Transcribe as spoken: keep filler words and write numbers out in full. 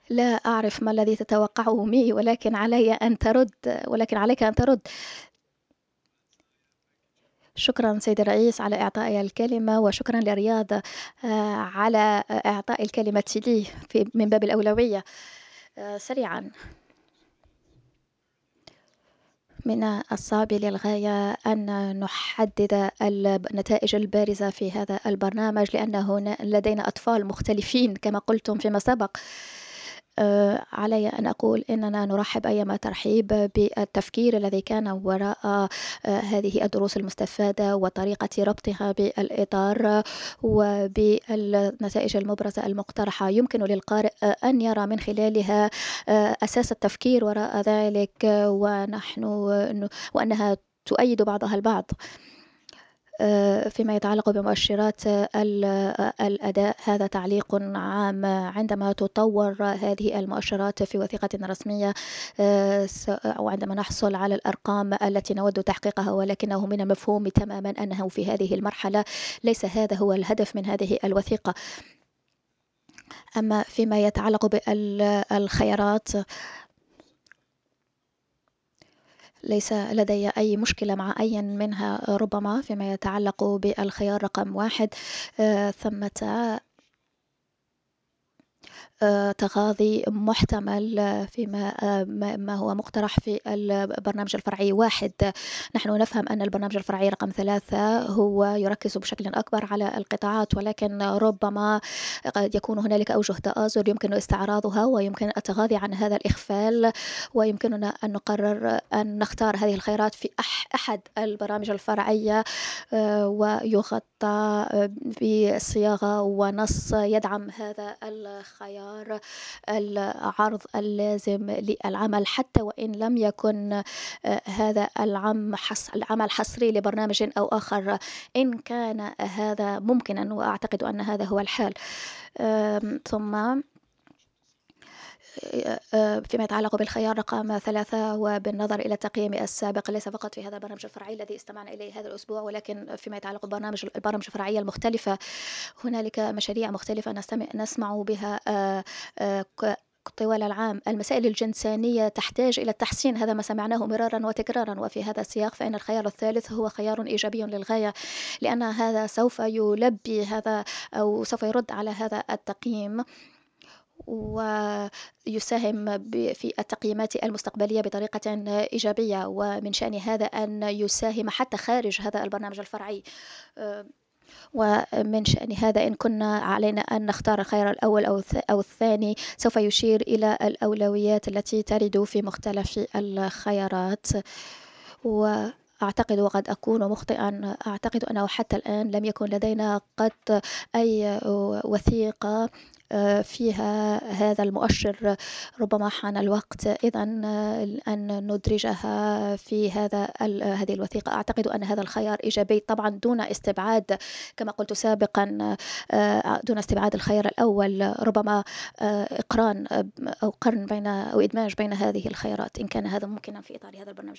لا أعرف ما الذي تتوقعه مني، ولكن علي أن ترد ولكن عليك أن ترد. شكرا سيدي الرئيس على إعطائي الكلمة، وشكرا لرياض آه، على إعطاء الكلمة لي في من باب الأولوية. آه، سريعا، من الصعب للغاية أن نحدد النتائج البارزة في هذا البرنامج، لأن هنا لدينا أطفال مختلفين كما قلتم فيما سبق. آه، علي أن أقول إننا نرحب أيما ترحيب بالتفكير الذي كان وراء آه، هذه الدروس المستفادة وطريقة ربطها بالإطار وبالنتائج المبرزة المقترحة. يمكن للقارئ آه، أن يرى من خلالها آه، أساس التفكير وراء ذلك، آه، ونحن وأنها تؤيد بعضها البعض. آه، فيما يتعلق بمؤشرات ال- الأداء، هذا تعليق عام. عندما تطور هذه المؤشرات في وثيقة رسمية آه، س- أو عندما نحصل على الأرقام التي نود تحقيقها، ولكنه من المفهوم تماما أنه في هذه المرحلة ليس هذا هو الهدف من هذه الوثيقة. أما فيما يتعلق بالخيارات، ليس لدي أي مشكلة مع أي منها. ربما فيما يتعلق بالخيار رقم واحد، آه، ثمة آه، تغاضي محتمل آه، فيما آه، ما ما هو مقترح في البرنامج الفرعي واحد. نحن نفهم أن البرنامج الفرعي رقم ثلاثة هو يركز بشكل أكبر على القطاعات، ولكن ربما قد يكون هنالك أوجه تآزر يمكن استعراضها، ويمكن التغاضي عن هذا الإغفال، ويمكننا أن نقرر أن نختار هذه الخيارات في أح أحد البرامج الفرعية، آه، ويغطى آه، بصياغة ونص يدعم هذا الخيار العرض اللازم للعمل، حتى وإن لم يكن آه، هذا العم حص العمل حصري لبرنامج أو آخر، إن كان هذا ممكنا، وأعتقد أن هذا هو الحال. آم، ثم فيما يتعلق بالخيار رقم ثلاثة، وبالنظر إلى التقييم السابق ليس فقط في هذا البرنامج الفرعي الذي استمعنا إليه هذا الأسبوع، ولكن فيما يتعلق بالبرنامج البرامج الفرعية المختلفة، هنالك مشاريع مختلفة نستمع نسمع بها آه، آه، ك- طوال العام. المسائل الجنسانية تحتاج إلى التحسين، هذا ما سمعناه مرارا وتكرارا، وفي هذا السياق فإن الخيار الثالث هو خيار إيجابي للغاية، لأن هذا سوف يلبي هذا أو سوف يرد على هذا التقييم، ويساهم ب- في التقييمات المستقبلية بطريقة إيجابية، ومن شأن هذا أن يساهم حتى خارج هذا البرنامج الفرعي. آه، ومن شأن هذا إن كنا علينا أن نختار الخيار الأول أو الث- أو الثاني، سوف يشير إلى الأولويات التي ترد في مختلف الخيارات. وأعتقد، وقد أكون مخطئا، أعتقد أنه حتى الآن لم يكن لدينا قط أي وثيقة آه، فيها هذا المؤشر. ربما حان الوقت إذن أن ندرجها في هذا ال- هذه الوثيقة. أعتقد أن هذا الخيار إيجابي طبعا، دون استبعاد كما قلت سابقا، آه، دون استبعاد الخيار الأول. ربما آه، إقران آه، أو قرن بين أو إدماج بين هذه الخيارات إن كان هذا ممكنا في إطار هذا البرنامج.